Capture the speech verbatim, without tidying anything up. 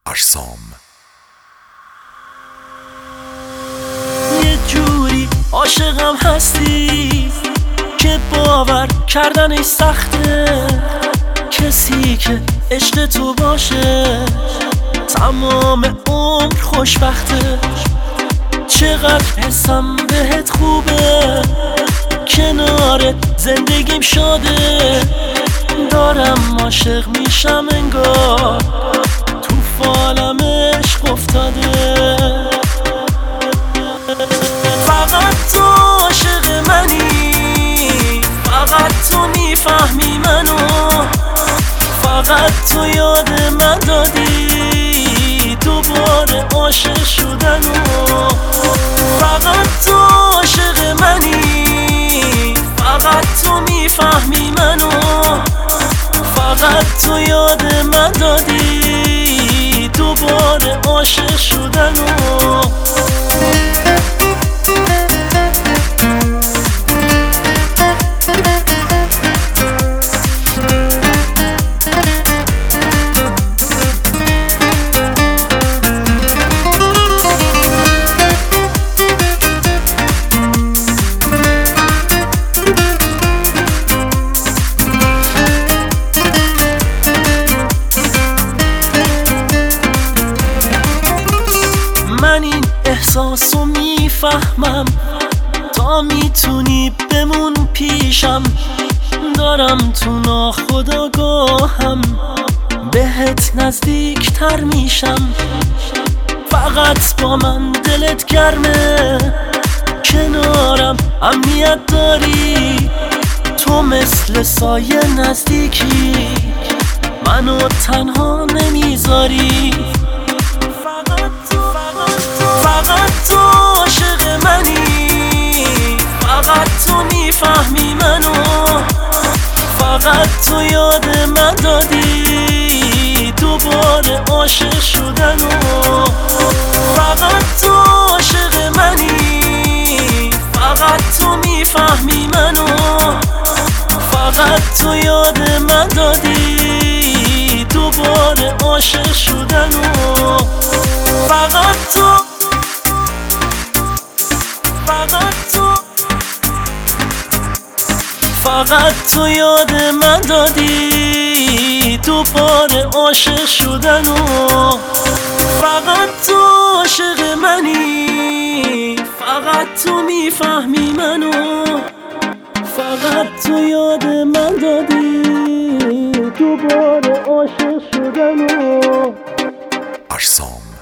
اجسام. یه جوری عاشقم هستی که باور کردنش سخته، کسی که عشق تو باشه تمام عمر خوشبخته. چقدر حسم بهت خوبه، کنار زندگیم شده، دارم عاشق میشم انگار تو فالم عشق افتاده. فقط تو عاشق منی، فقط تو میفهمی منو، فقط تو یاد من دادی دوباره عاشق شدنو. فقط تو عاشق منی، فقط تو میفهمی منو، فقط تو یاد من دادی دوباره عاشق شدنو. من این احساسو میفهمم، تا میتونی بمون پیشم، دارم تو ناخودآگاهم بهت نزدیکتر میشم. فقط با من دلت گرمه، کنارم امنیت داری، تو مثل سایه نزدیکی، منو تنها نمیذاری. فقط تو عاشق منی، فقط تو میفهمی منو، فقط تو یاد من دادی دوباره عاشق شدنو. فقط تو عاشق منی، فقط تو میفهمی منو، فقط تو یاد من دادی دوباره عاشق شدنو. فقط تو فقط تو فقط تو یاد من دادی دوباره عاشق شدنو. فقط تو عاشق منی، فقط تو میفهمی منو، فقط تو یاد من دادی دوباره عاشق شدنو. اجسام.